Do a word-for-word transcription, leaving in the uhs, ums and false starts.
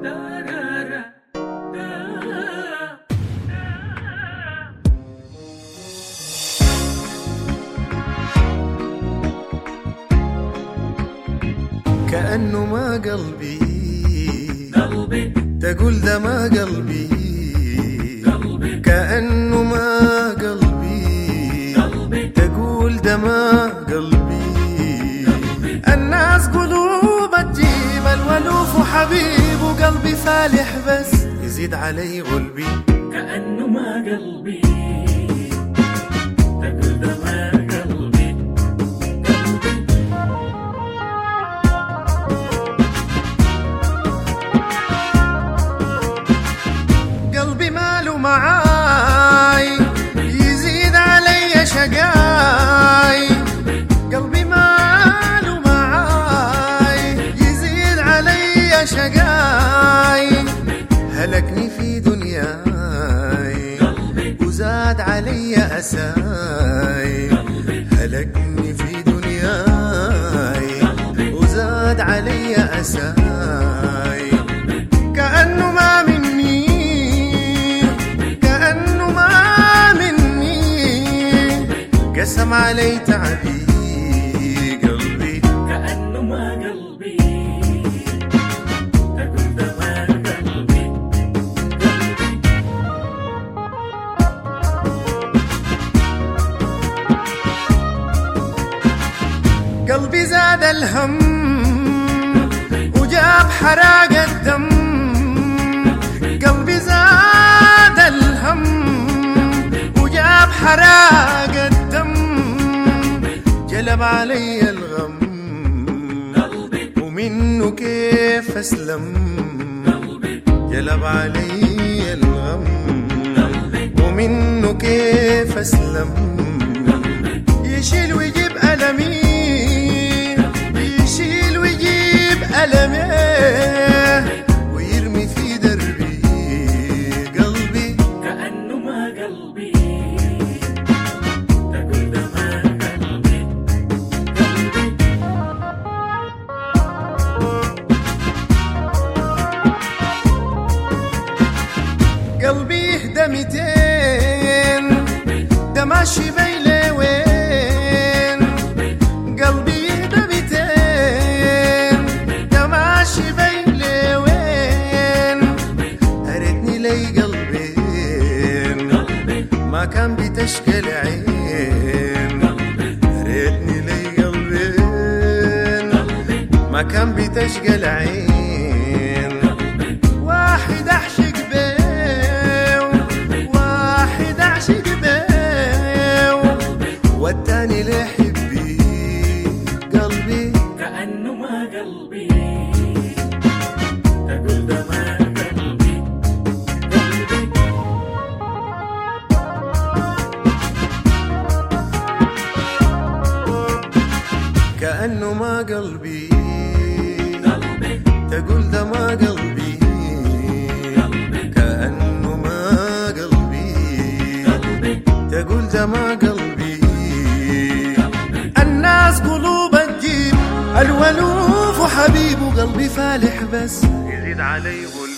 كأنه ما قلبي قلبي تقول ده ما قلبي قلبي كأنه ما قلبي قلبي تقول ده ما قلبي الناس قلوب تجيب الولوف وحبيب وقلبي فالح بس يزيد علي غلبي كأنه ما قلبي تقول ده ما قلبي قلبي ماله معاي يزيد علي شقاي قلبي ماله معاي يزيد علي شقاي هلكني في دنياي وزاد علي أساي هلكني في دنياي وزاد علي أساي كأنه ما مني كأنه ما مني قسم علي تعبي قلبي كأنه ما قلبي تقول ده ما قلبي قلبي زاد الهم وجاب حراق الدم قلبي زاد الهم وجاب حراق الدم جلب علي الغم ومنه كيف أسلم جلب علي الغم ومنه كيف أسلم يشيل ويجيب ألمي يشيل ويجيب ألمي ويرمي في دربي قلبي كأنه ما قلبي تقول ده ما قلبي قلبي يهدى ميتين ده ماشي بيلي وين قلبي يهدى ميتين ده ماشي بيلي وين أردني لي قلبين ما كان بتشكي العين أردني لي قلبين ما كان بتشكي العين واحد أحشق والتاني لحبي قلبي كأنه ما قلبي تقول ده ما قلبي قلبي كأنه ما قلبي قلبي تقول ده ما قلبي كأنه ما قلبي تقول ده ما قلبي الناس قلوب تجيب الولوف وحبيب وقلبي فالح بس يزيد علي غلبي